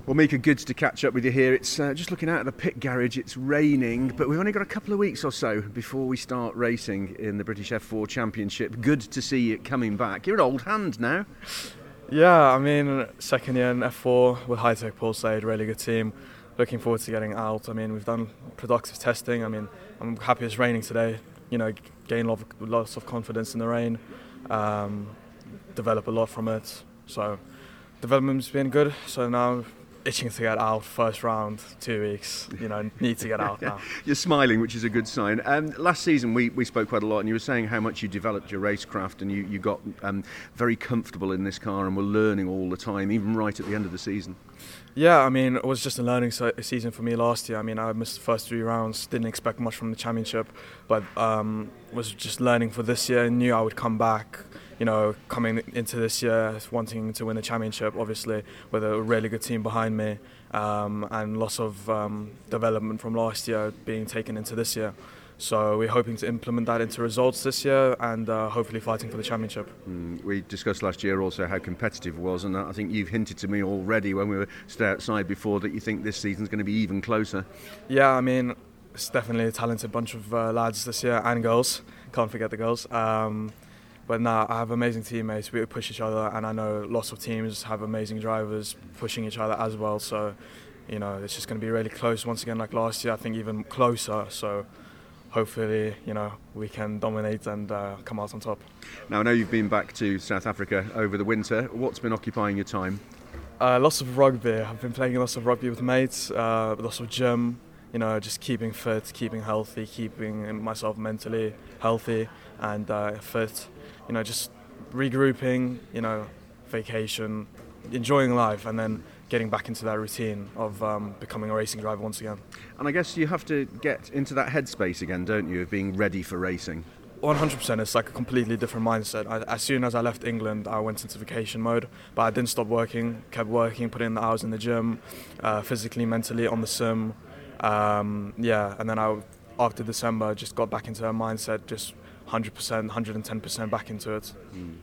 Well, Mika, good to catch up with you here. It's just looking out at the pit garage. It's raining, but we've only got a couple of weeks or so before we start racing in the British F4 Championship. Good to see you coming back. You're an old hand now. Yeah, I mean, second year in F4 with Hi-Tech Pulsade, really good team. Looking forward to getting out. I mean, we've done productive testing. I mean, I'm happy it's raining today. You know, gain lots of confidence in the rain, develop a lot from it. So, development's been good. So now, itching to get out, first round, 2 weeks, need to get out now. You're smiling, which is a good sign. Last season we spoke quite a lot, and you were saying how much you developed your racecraft and you got very comfortable in this car and were learning all the time, even right at the end of the season. Yeah, I mean, it was just a learning season for me last year. I mean, I missed the first 3 rounds, didn't expect much from the championship, but was just learning for this year and knew I would come back. Coming into this year, wanting to win the championship, obviously, with a really good team behind me, and lots of development from last year being taken into this year. So we're hoping to implement that into results this year and hopefully fighting for the championship. We discussed last year also how competitive it was, and I think you've hinted to me already when we were stood outside before that you think this season's going to be even closer. Yeah, I mean, it's definitely a talented bunch of lads this year, and girls. Can't forget the girls. But now I have amazing teammates. We push each other, and I know lots of teams have amazing drivers pushing each other as well. So, it's just going to be really close once again, like last year. I think even closer. So, hopefully, we can dominate and come out on top. Now, I know you've been back to South Africa over the winter. What's been occupying your time? Lots of rugby. I've been playing lots of rugby with mates. Lots of gym. Just keeping fit, keeping healthy, keeping myself mentally healthy and fit. Just regrouping, vacation, enjoying life, and then getting back into that routine of becoming a racing driver once again. And I guess you have to get into that headspace again, don't you, of being ready for racing? 100%. It's like a completely different mindset. As soon as I left England, I went into vacation mode, but I didn't stop working, kept working, put in the hours in the gym, physically, mentally, on the sim. And then after December, just got back into a mindset, just 100%, 110% back into it.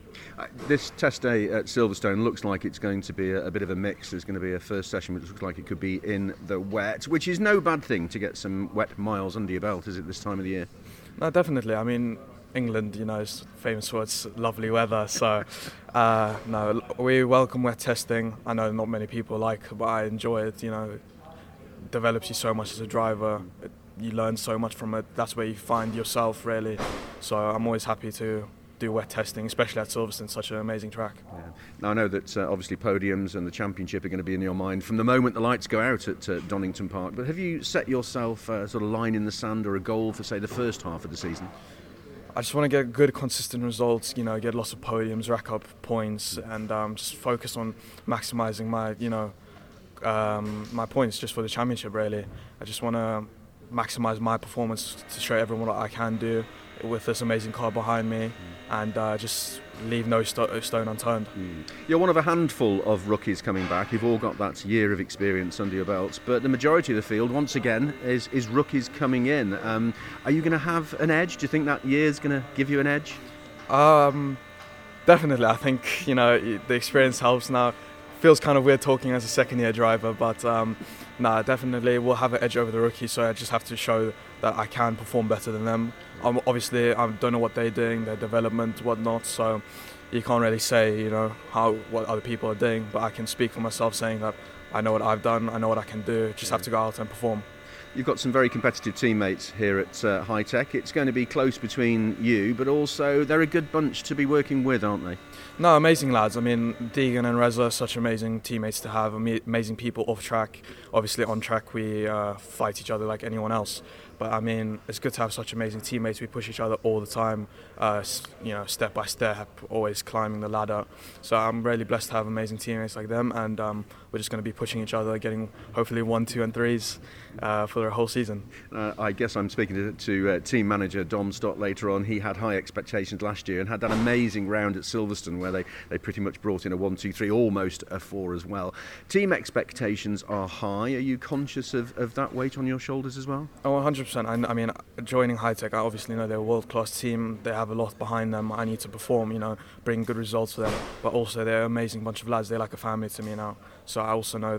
This test day at Silverstone looks like it's going to be a bit of a mix. There's going to be a first session which looks like it could be in the wet, which is no bad thing to get some wet miles under your belt, is it, this time of the year? No, definitely. I mean, England, is famous for its lovely weather, so no, we welcome wet testing. I know not many people like it, but I enjoy it. It develops you so much as a driver. You learn so much from it. That's where you find yourself, really. So I'm always happy to do wet testing, especially at Silverstone, such an amazing track. Yeah. Now I know that obviously podiums and the championship are going to be in your mind from the moment the lights go out at Donington Park, but have you set yourself a sort of line in the sand or a goal for, say, the first half of the season? I just want to get good, consistent results, get lots of podiums, rack up points, and just focus on maximising my, my points just for the championship, really. I just want to maximise my performance to show everyone what I can do with this amazing car behind me and just leave no stone unturned. You're one of a handful of rookies coming back. You've all got that year of experience under your belts, but the majority of the field, once again, is rookies coming in. Are you going to have an edge? Do you think that year's going to give you an edge? Definitely. I think, the experience helps now. Feels kind of weird talking as a second-year driver, but definitely we'll have an edge over the rookies, so I just have to show that I can perform better than them. Obviously, I don't know what they're doing, their development, whatnot, so you can't really say, what other people are doing, but I can speak for myself saying that I know what I've done, I know what I can do, just have to go out and perform. You've got some very competitive teammates here at Hi-Tech. It's going to be close between you, but also they're a good bunch to be working with, aren't they? No, amazing lads. I mean, Deegan and Reza are such amazing teammates to have, amazing people off track. Obviously, on track, we fight each other like anyone else. But I mean, it's good to have such amazing teammates. We push each other all the time, step by step, always climbing the ladder. So I'm really blessed to have amazing teammates like them, and we're just going to be pushing each other, getting hopefully 1, 2 and 3s for the whole season. I guess I'm speaking to team manager Dom Stott later on. He had high expectations last year and had that amazing round at Silverstone where they pretty much brought in a 1, 2, 3, almost a 4 as well. Team expectations are high. Are you conscious of that weight on your shoulders as well? Oh, 100%. I mean, joining Hi-Tech, I obviously know they're a world-class team. They have a lot behind them. I need to perform, bring good results for them. But also, they're an amazing bunch of lads. They're like a family to me now. So I also know that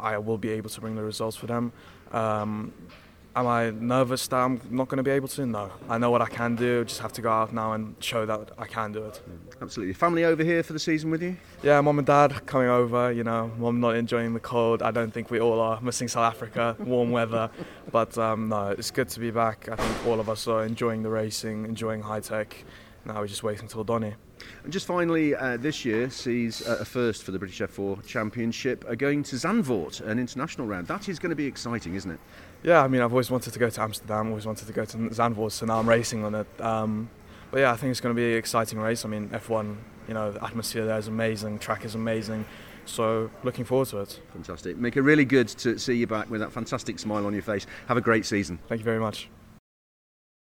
I will be able to bring the results for them. Am I nervous that I'm not going to be able to? No. I know what I can do. Just have to go out now and show that I can do it. Absolutely. Family over here for the season with you? Yeah, mum and dad coming over. Mum not enjoying the cold. I don't think we all are. Missing South Africa, warm weather. But no, it's good to be back. I think all of us are enjoying the racing, enjoying high tech. Now we're just waiting till Donny. And just finally, this year sees a first for the British F4 Championship going to Zandvoort, an international round. That is going to be exciting, isn't it? Yeah, I mean, I've always wanted to go to Amsterdam, always wanted to go to Zandvoort, so now I'm racing on it. But yeah, I think it's going to be an exciting race. I mean, F1, the atmosphere there is amazing, track is amazing. So looking forward to it. Fantastic. Mika, really good to see you back with that fantastic smile on your face. Have a great season. Thank you very much.